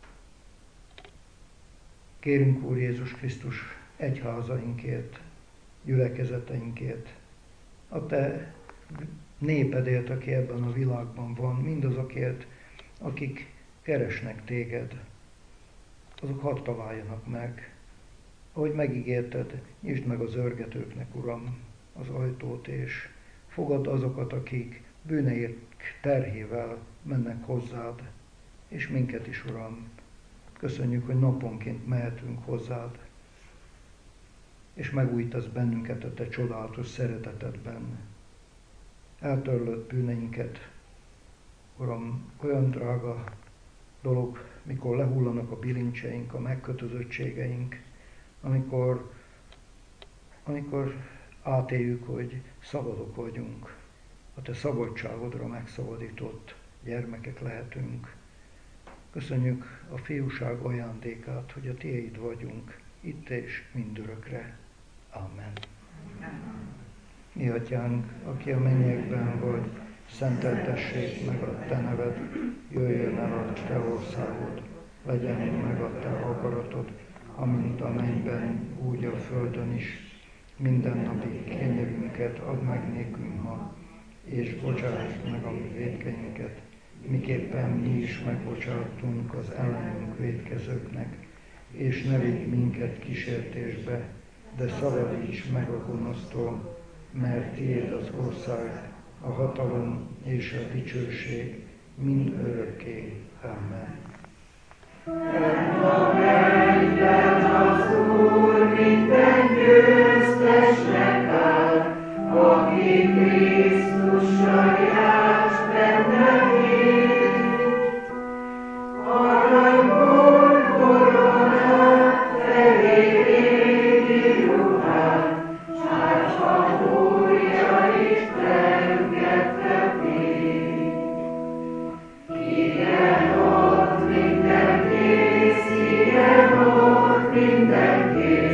Kérünk, Úr Jézus Krisztus, egyházainkért, gyülekezeteinkért, a te népedért, aki ebben a világban van, mindazokért, akik keresnek téged, azok hadd találjanak meg. Ahogy megígérted, nyisd meg az örgetőknek, Uram, az ajtót, és fogadd azokat, akik bűneik terhével mennek hozzád, és minket is, Uram. Köszönjük, hogy naponként mehetünk hozzád, és megújítasz bennünket a te csodálatos szeretetedben. Eltörlött bűneinket, Uram, olyan drága dolog, mikor lehullanak a bilincseink, a megkötözöttségeink, amikor, amikor átéljük, hogy szabadok vagyunk, a te szabadságodra megszabadított gyermekek lehetünk. Köszönjük a fiúság ajándékát, hogy a tiéd vagyunk, itt és mindörökre. Amen. Mi atyánk, aki a mennyekben vagy, szenteltessék meg a te neved, jöjjön el a te országod, legyen meg a te akaratod, amint a mennyben, úgy a földön is. Mindennapi kenyerünket add meg nékünk ma, és bocsásd meg a mi vétkeinket, miképpen mi is megbocsátunk az ellenünk vétkezőknek, és ne vigy minket kísértésbe, de szabadíts meg a gonosztól, mert tiéd az ország, a hatalom és a dicsőség mind örökké. Amen. A mennyben az Úr minden győztesnek áll, aki Krisztussal járt benne hit. Aranyból koronát, fehér égi ruhát, sárga ujjait tergette ki. Igen, ott mindenki, igen, ott mindenki,